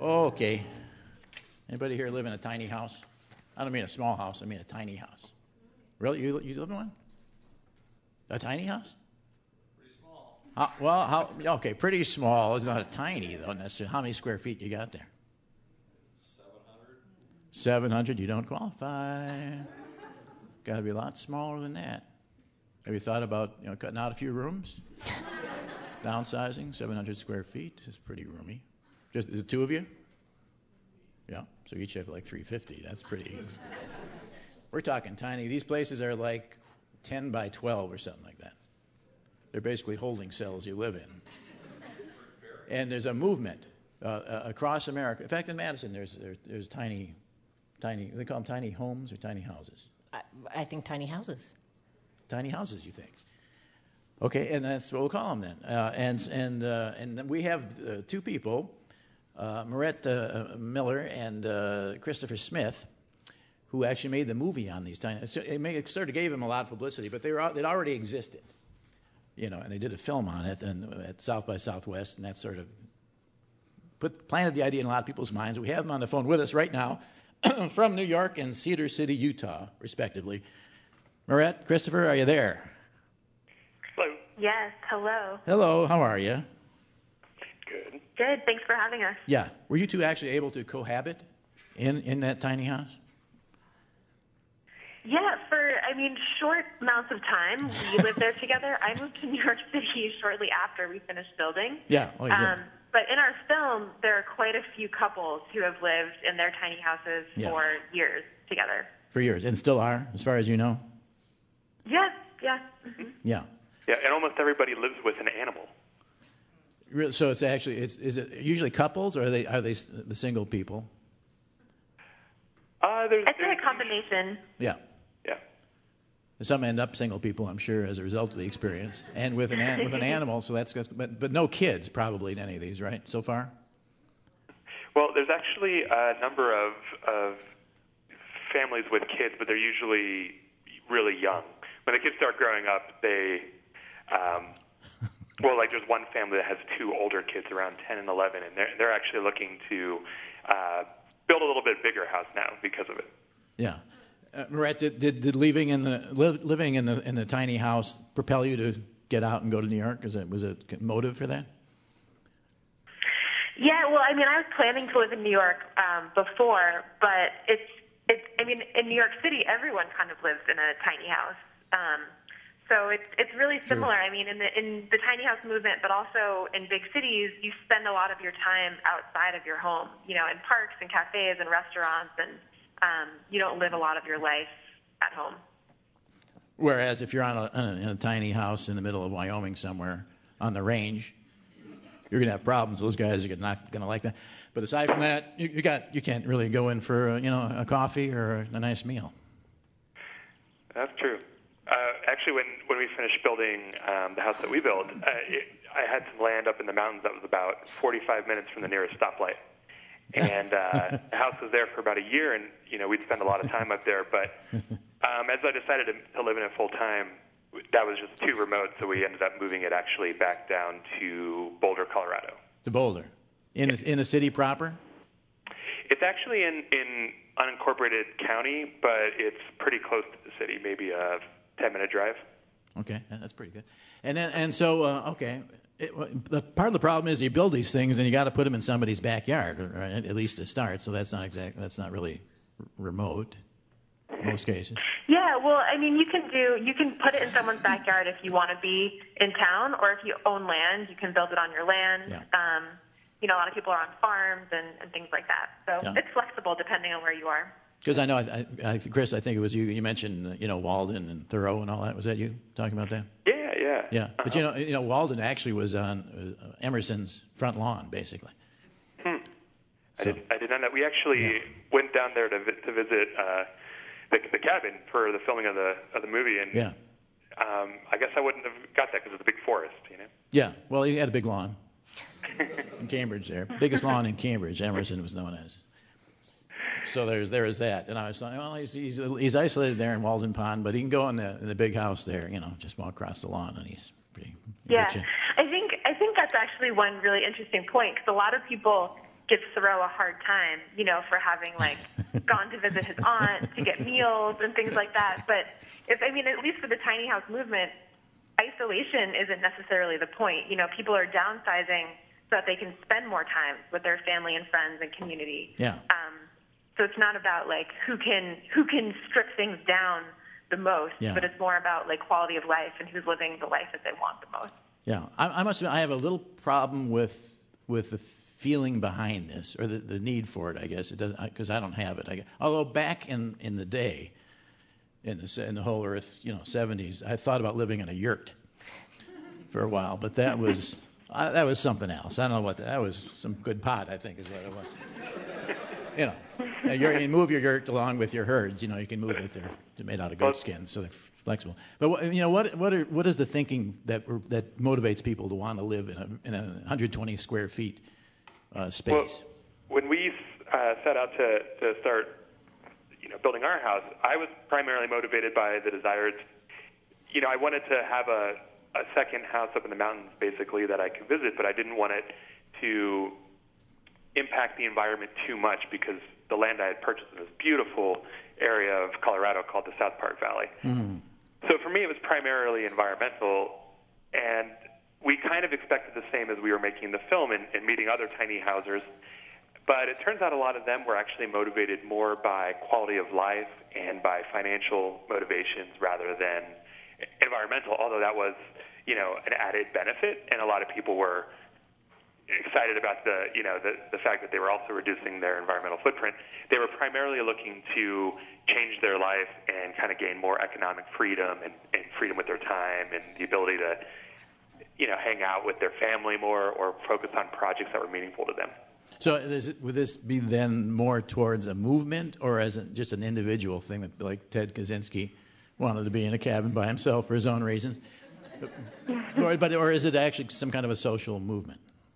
Oh, okay. Anybody here live in a tiny house? I don't mean a small house. I mean a tiny house. Really? You live in one? A tiny house? Pretty small. Okay, pretty small. It's not a tiny, though, necessarily. How many square feet you got there? 700. 700? You don't qualify. Got to be a lot smaller than that. Have you thought about cutting out a few rooms? Downsizing, 700 square feet is pretty roomy. Is it two of you? Yeah, so each have like 350. That's pretty. We're talking tiny. These places are like 10 by 12 or something like that. They're basically holding cells you live in. And there's a movement across America. In fact, in Madison, there's tiny. They call them tiny homes or tiny houses. I think tiny houses. Tiny houses, you think? Okay, and that's what we'll call them then. And we have two people, Marette Miller and Christopher Smith, who actually made the movie on these tiny. It sort of gave them a lot of publicity, but they'd already existed, and they did a film on it at South by Southwest, and that sort of planted the idea in a lot of people's minds. We have them on the phone with us right now, from New York and Cedar City, Utah, respectively. Marette, Christopher, are you there? Hello. Yes, hello. Hello, how are you? Good. Good, thanks for having us. Yeah. Were you two actually able to cohabit in that tiny house? Yeah, short amounts of time. We lived there together. I moved to New York City shortly after we finished building. Yeah. Oh, you did. But in our film, there are quite a few couples who have lived in their tiny houses for years together. For years, and still are, as far as you know? Yeah. Mm-hmm. Yeah. Yeah, and almost everybody lives with an animal. So it's actually, is it usually couples, or are they the single people? It's a combination. Yeah. Yeah. Some end up single people, I'm sure, as a result of the experience, and with an animal. So that's good. But no kids, probably, in any of these, right? So far. Well, there's actually a number of families with kids, but they're usually really young. When the kids start growing up, they, like there's one family that has two older kids around 10 and 11, and they're actually looking to build a little bit bigger house now because of it. Yeah. Marette, did living in the tiny house propel you to get out and go to New York? Was it a motive for that? Yeah, well, I was planning to live in New York before, but in New York City, everyone kind of lives in a tiny house. So it's really similar. Sure. In the tiny house movement, but also in big cities, you spend a lot of your time outside of your home, in parks and cafes and restaurants, and you don't live a lot of your life at home. Whereas if you're in a tiny house in the middle of Wyoming somewhere on the range, you're going to have problems. Those guys are not going to like that. But aside from that, you can't really go in for a coffee or a nice meal. That's true. Actually, when we finished building the house that we built, I had some land up in the mountains that was about 45 minutes from the nearest stoplight. And the house was there for about a year, and we'd spend a lot of time up there. But as I decided to live in it full time, that was just too remote, so we ended up moving it actually back down to Boulder, Colorado. To Boulder, in the city proper? It's actually in unincorporated county, but it's pretty close to the city, maybe a 10-minute drive. Okay, that's pretty good. And so part of the problem is you build these things and you got to put them in somebody's backyard, right? At least to start. So that's not really remote in most cases. Yeah, well, you can put it in someone's backyard if you want to be in town, or if you own land, you can build it on your land. Yeah. A lot of people are on farms and things like that. So It's flexible depending on where you are. Because I know, Chris, I think it was you. You mentioned, Walden and Thoreau and all that. Was that you talking about that? Yeah. Yeah, but Walden actually was on Emerson's front lawn, basically. So, I did not know. We actually went down there to visit the cabin for the filming of the movie, and I guess I wouldn't have got that because it's a big forest, Yeah, well, he had a big lawn in Cambridge there, biggest lawn in Cambridge. Emerson was known as. So there is that, and I was like, well, he's isolated there in Walden Pond, but he can go in the big house there, just walk across the lawn, and he's pretty. Yeah, I think that's actually one really interesting point, because a lot of people gives Thoreau a hard time, for having like gone to visit his aunt to get meals and things like that. But at least for the tiny house movement, isolation isn't necessarily the point. People are downsizing so that they can spend more time with their family and friends and community. Yeah. So it's not about like who can strip things down the most, but it's more about like quality of life and who's living the life that they want the most. Yeah, I must admit, I have a little problem with the feeling behind this, or the need for it. I guess it doesn't, because I don't have it. Although back in the day, in the whole Earth, 70s, I thought about living in a yurt for a while, but that was something else. I don't know what that was. Some good pot, I think, is what it was. You move your yurt along with your herds. You can move it. They're made out of goat skin, so they're flexible. But what is the thinking that motivates people to want to live in a 120 square feet space? Well, when we set out to start, building our house, I was primarily motivated by the desire to, I wanted to have a second house up in the mountains, basically, that I could visit, but I didn't want it to impact the environment too much, because the land I had purchased in this beautiful area of Colorado called the South Park Valley. Mm-hmm. So for me, it was primarily environmental, and we kind of expected the same as we were making the film and meeting other tiny housers. But it turns out a lot of them were actually motivated more by quality of life and by financial motivations rather than environmental, although that was, an added benefit, and a lot of people were excited about the fact that they were also reducing their environmental footprint. They were primarily looking to change their life and kind of gain more economic freedom and freedom with their time and the ability to, hang out with their family more or focus on projects that were meaningful to them. So would this be then more towards a movement, or as just an individual thing that, like Ted Kaczynski wanted to be in a cabin by himself for his own reasons? Or is it actually some kind of a social movement?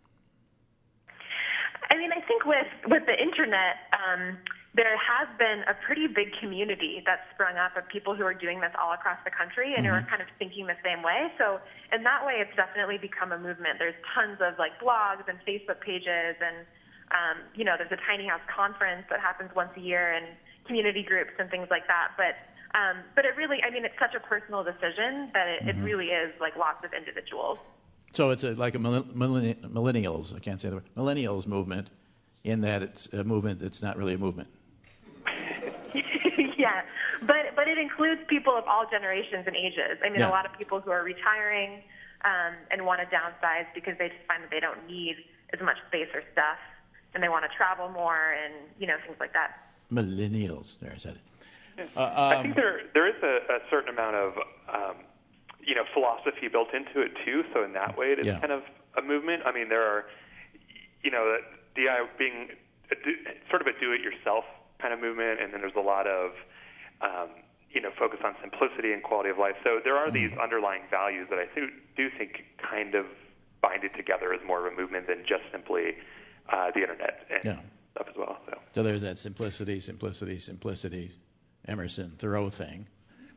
I think with the internet, there has been a pretty big community that's sprung up of people who are doing this all across the country and who are kind of thinking the same way. So in that way, it's definitely become a movement. There's tons of like blogs and Facebook pages, and there's a tiny house conference that happens once a year, and community groups and things like that. But it really, it's such a personal decision that it really is like lots of individuals. So it's like a millennials, I can't say the word, millennials movement, in that it's a movement that's not really a movement. Yeah, but it includes people of all generations and ages. A lot of people who are retiring and want to downsize because they just find that they don't need as much space or stuff, and they want to travel more and, things like that. Millennials, there I said it. I think there is a certain amount of philosophy built into it too. So in that way, it is kind of a movement. There are, being sort of a do-it-yourself kind of movement, and then there's a lot of, focus on simplicity and quality of life. So there are these underlying values that I do think kind of bind it together as more of a movement than just simply the internet and stuff as well. So there's that simplicity, Emerson, Thoreau thing.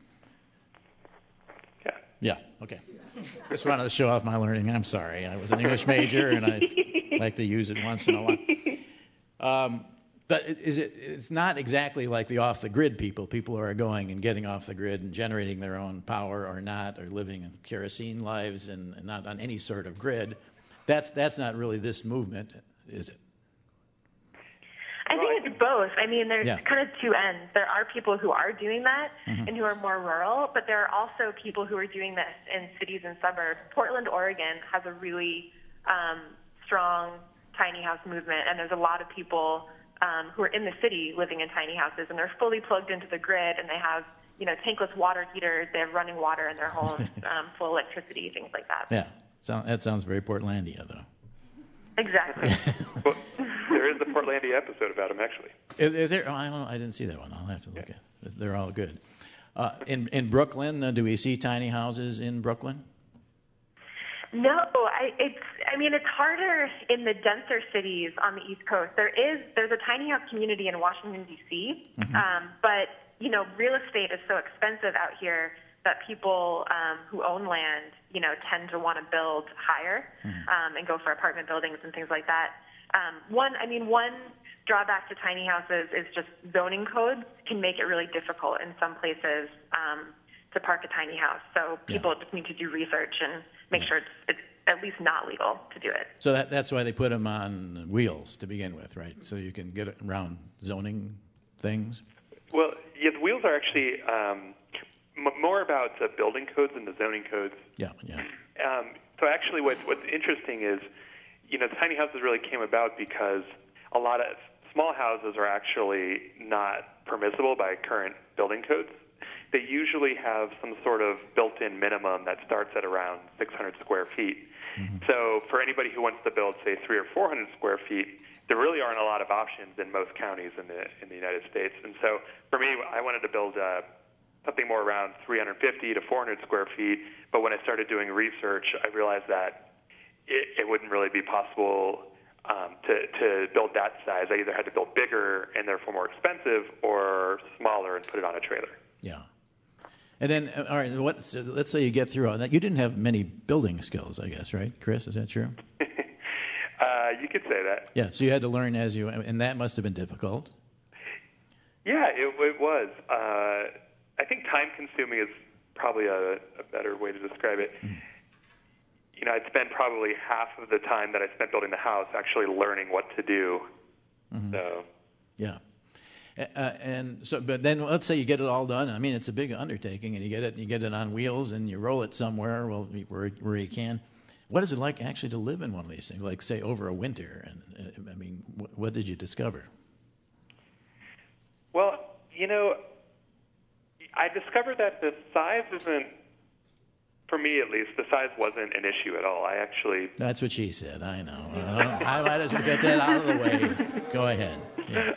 Yeah, okay. Just wanted to show off my learning. I'm sorry. I was an English major, and I like to use it once in a while. But it's not exactly like the off-the-grid people who are going and getting off the grid and generating their own power or not, or living in kerosene lives and not on any sort of grid. That's not really this movement, is it? I think it's both. There's kind of two ends. There are people who are doing that and who are more rural, but there are also people who are doing this in cities and suburbs. Portland, Oregon has a really strong tiny house movement, and there's a lot of people who are in the city living in tiny houses, and they're fully plugged into the grid, and they have tankless water heaters, they have running water in their homes, full electricity, things like that. Yeah, that sounds very Portlandia, though. Exactly. Well, there is a Portlandia episode about him, actually. Is there? Oh, I don't know. I didn't see that one. I'll have to look at it. They're all good. In Brooklyn, do we see tiny houses in Brooklyn? No, it's harder in the denser cities on the East Coast. There's a tiny house community in Washington, D.C., but, real estate is so expensive out here that people who own land, tend to want to build higher and go for apartment buildings and things like that. One drawback to tiny houses is just zoning codes can make it really difficult in some places to park a tiny house. So people just need to do research and make sure it's at least not legal to do it. So that's why they put them on wheels to begin with, right? So you can get around zoning things? Well, yeah, the wheels are actually more about the building codes and the zoning codes. Yeah. So actually what's interesting is, the tiny houses really came about because a lot of small houses are actually not permissible by current building codes. They usually have some sort of built-in minimum that starts at around 600 square feet. Mm-hmm. So for anybody who wants to build, say, 300 or 400 square feet, there really aren't a lot of options in most counties in the United States. And so for me, I wanted to build something more around 350 to 400 square feet. But when I started doing research, I realized that it wouldn't really be possible to build that size. I either had to build bigger and therefore more expensive, or smaller and put it on a trailer. Yeah. And then, all right, so let's say you get through all that. You didn't have many building skills, I guess, right, Chris? Is that true? You could say that. Yeah, so you had to learn and that must have been difficult. Yeah, it was. I think time-consuming is probably a better way to describe it. Mm. I'd spend probably half of the time that I spent building the house actually learning what to do. Mm-hmm. So. Yeah. But then let's say you get it all done. I mean, it's a big undertaking, and you get it on wheels, and you roll it somewhere where you can. What is it like actually to live in one of these things? Like, say, over a winter, and what did you discover? Well, I discovered that the size isn't, for me at least, the size wasn't an issue at all. That's what she said. I know. I might as well get that out of the way. Go ahead. Yeah.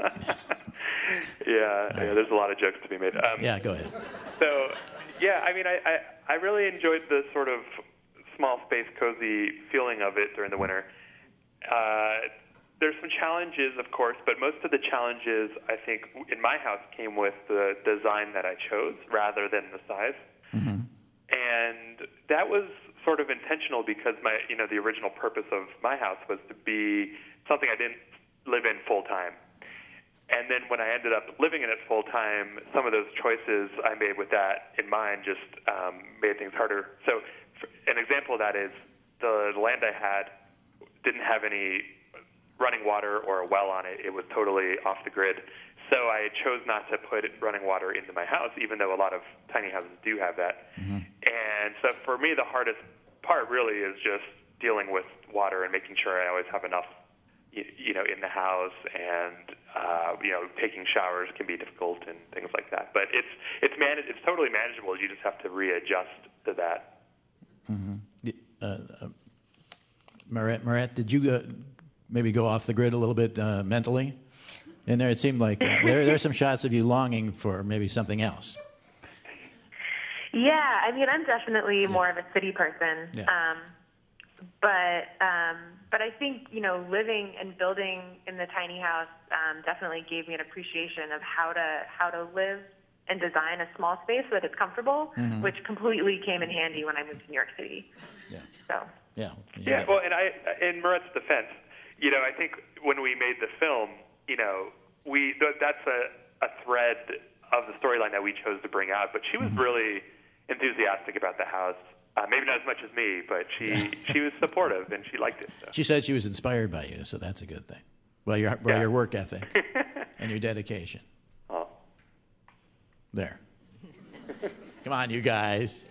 Yeah, there's a lot of jokes to be made. Go ahead. So, yeah, I really enjoyed the sort of small space, cozy feeling of it during the winter. There's some challenges, of course, but most of the challenges, I think, in my house came with the design that I chose rather than the size. Mm-hmm. And that was sort of intentional because the original purpose of my house was to be something I didn't live in full time. And then when I ended up living in it full time, some of those choices I made with that in mind just made things harder. So an example of that is the land I had didn't have any running water or a well on it. It was totally off the grid. So I chose not to put running water into my house, even though a lot of tiny houses do have that. Mm-hmm. And so for me, the hardest part really is just dealing with water and making sure I always have enough, in the house. And taking showers can be difficult and things like that. But it's totally manageable. You just have to readjust to that. Mm-hmm. Maret, did you maybe go off the grid a little bit mentally? In there, it seemed like there's some shots of you longing for maybe something else. Yeah, I'm definitely more of a city person. Yeah. But I think, living and building in the tiny house definitely gave me an appreciation of how to live and design a small space so that it's comfortable, mm-hmm. which completely came in handy when I moved to New York City. Yeah. So. Yeah. Yeah. Well, and in Maret's defense, I think when we made the film, that's a thread of the storyline that we chose to bring out. But she was mm-hmm. really enthusiastic about the house. Maybe not as much as me, but she was supportive and she liked it. So. She said she was inspired by you, so that's a good thing. Your work ethic and your dedication. Oh. There. Come on, you guys.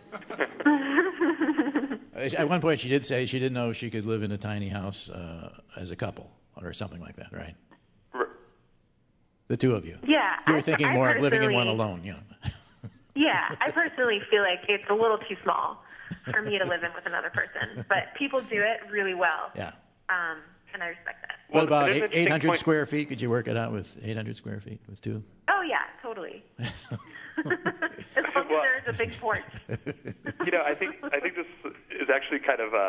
At one point, she did say she didn't know she could live in a tiny house as a couple or something like that, right? The two of you. Yeah. You were thinking more of living in one alone, Yeah, I personally feel like it's a little too small for me to live in with another person. But people do it really well. Yeah. And I respect that. What about 800 square feet? Could you work it out with 800 square feet with two? Oh, yeah, totally. As long as there's a big porch. I think this is actually kind of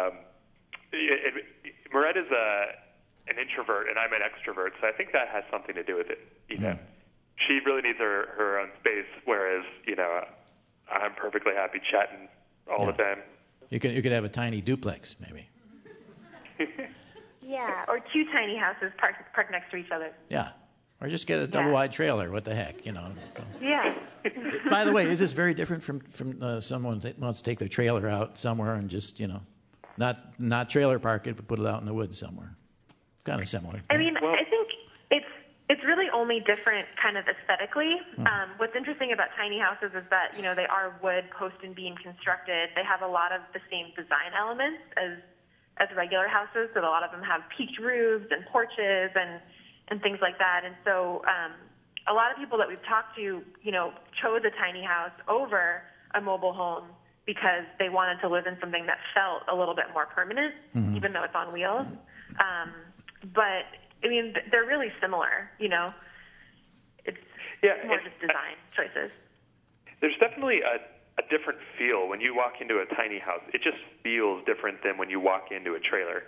Maret is an introvert and I'm an extrovert, so I think that has something to do with it. She really needs her own space, whereas I'm perfectly happy chatting all the time. You could have a tiny duplex, maybe. Yeah, or two tiny houses parked next to each other. Yeah. Or just get a double-wide trailer. What the heck, Yeah. By the way, is this very different from someone that wants to take their trailer out somewhere and just, not trailer park it, but put it out in the woods somewhere? Kind of similar. I mean, I think it's really only different kind of aesthetically. What's interesting about tiny houses is that, they are wood, post and beam constructed. They have a lot of the same design elements as regular houses, so a lot of them have peaked roofs and porches and things like that. And so a lot of people that we've talked to, chose a tiny house over a mobile home because they wanted to live in something that felt a little bit more permanent, even though it's on wheels. But, I mean, they're really similar, It's more just design choices. There's definitely a different feel when you walk into a tiny house. It just feels different than when you walk into a trailer.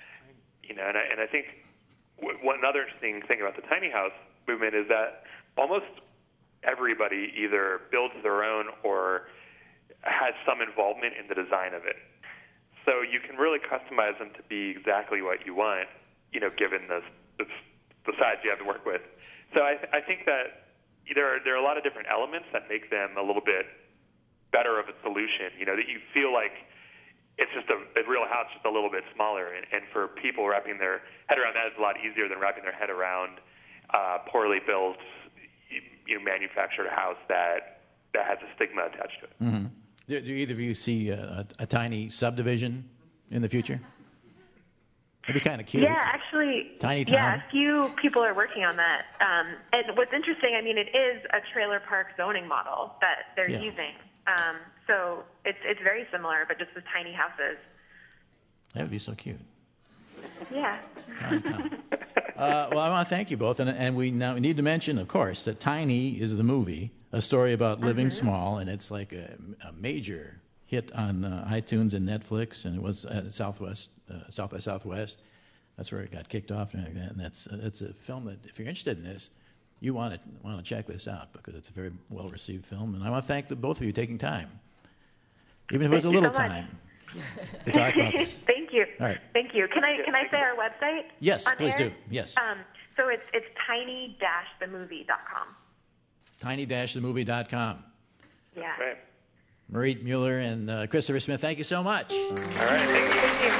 And I think one other interesting thing about the tiny house movement is that almost everybody either builds their own or has some involvement in the design of it. So you can really customize them to be exactly what you want, given the size you have to work with. So I think that there are a lot of different elements that make them a little bit better of a solution, that you feel like it's just a real house, just a little bit smaller. And for people wrapping their head around that is a lot easier than wrapping their head around poorly built, manufactured house that has a stigma attached to it. Mm-hmm. Do either of you see a tiny subdivision in the future? It'd be kind of cute. Yeah, actually, tiny town. Yeah, a few people are working on that. And what's interesting, I mean, it is a trailer park zoning model that they're using. So it's very similar, but just with tiny houses. That would be so cute. Yeah. Tiny town. Well, I want to thank you both, and we now need to mention, of course, that Tiny is the movie, a story about living small, and it's like a major hit on iTunes and Netflix, and it was at South by Southwest. That's where it got kicked off, and it's a film that, if you're interested in this, you want to check this out because it's a very well received film, and I want to thank both of you taking time, even if it was a little time, to talk about this. Thank you. All right. Thank you. Can I say our website? Yes, on please air? do. Yes. So it's tiny-themovie.com. Tiny-themovie.com. Yeah. Right. Marie Mueller and Christopher Smith, thank you so much. All right. Thank you.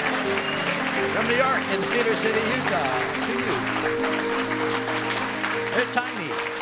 From New York and Cedar City, Utah, to you. They're tiny.